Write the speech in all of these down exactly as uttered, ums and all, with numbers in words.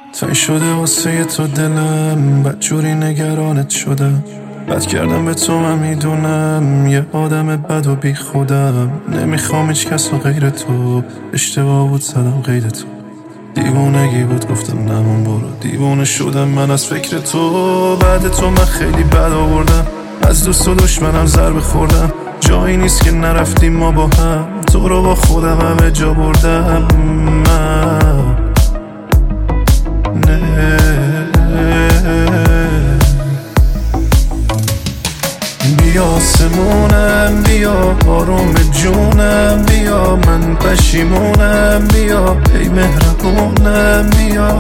تای شده واسه تو دلم، بدجوری نگرانت شدم. بد کردم به تو من میدونم، یه آدم بد و بی خودم. نمیخوام هیچ کس و غیر تو، اشتباه بود زدم غیر تو. دیوونگی بود گفتم نمون برو، دیوونه شدم من از فکر تو. بعد تو من خیلی بد آوردم، از دوست و دشمنم ضربه خوردم. جایی نیست که نرفتیم ما با هم، تو رو با خودم همه جا بردم من. نه بیا آسمونم، بیا آروم جونم، بیا من پشیمونم، بیا ای مهربونم، بیا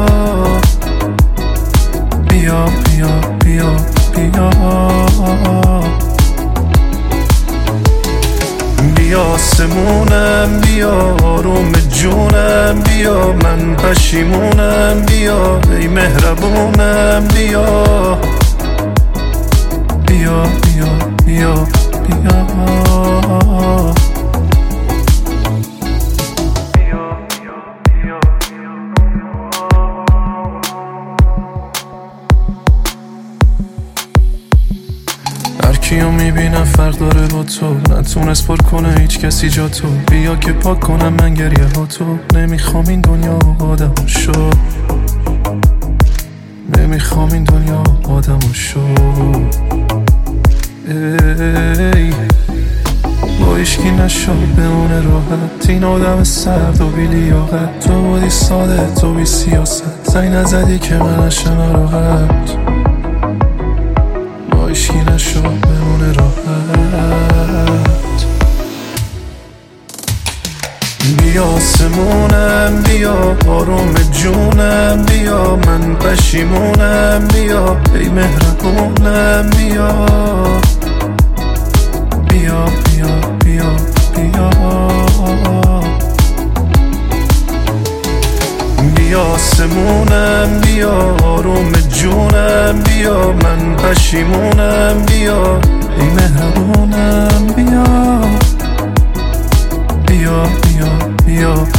بیا بیا بیا بیا بیا آسمونم، بیا آروم جونم، بیا من پشیمونم، بیا ای مهربونم، بیا بیا بیا بیا بیا هرکیو میبینم فرق داره با تو، نتونست پر کنه هیچ کسی جا تو. بیا که پاک کنم من گریه ها تو. نمیخوام این دنیا آدم شو، نمیخوام این دنیا آدم شو. ای با ایشکی نشو بمونه راحت، این آدم سرد و بی لیاقت. تو بودی ساده، تو بی سیاست، زنگ نزدی که من نشم راحت. با ایشکی نشو بمونه راحت. بیا آسمونم، بیا آروم جونم، بیا من پشیمونم، بیا ای مهربونم، بیا بیا بیا بیا بیا بیا آسمونم، بیا آروم جونم، بیا من پشیمونم، بیا ای مهربونم، بیا بیا بیا بیا